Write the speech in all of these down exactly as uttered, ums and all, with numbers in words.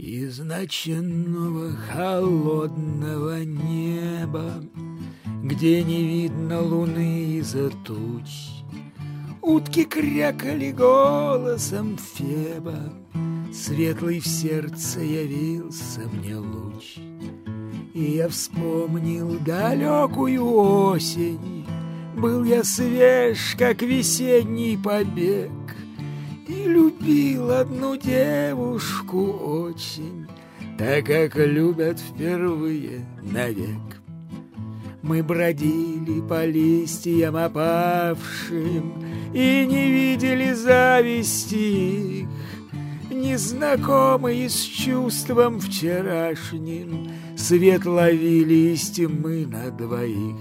Из ночного холодного неба, где не видно луны из-за туч, утки крякали голосом Феба, светлый в сердце явился мне луч. И я вспомнил далекую осень, был я свеж, как весенний побег, и любил одну девушку очень, так как любят впервые навек. Мы бродили по листьям опавшим и не видели зависти их, незнакомые с чувством вчерашним, свет ловили из тьмы на двоих.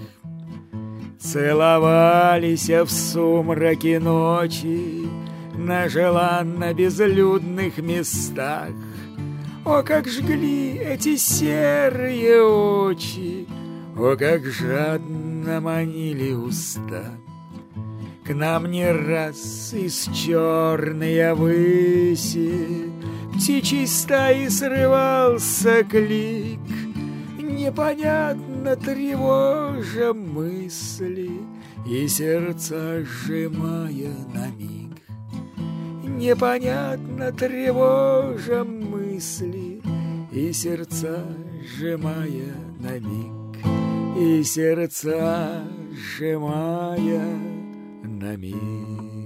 Целовались в сумраке ночи на желанно безлюдных местах. О, как жгли эти серые очи, о, как жадно манили уста. К нам не раз из черной выси птичьей стаи срывался клик, непонятно тревожа мысли и сердца сжимая на миг. Непонятно тревожа мысли и сердца сжимая на миг, и сердца сжимая на миг.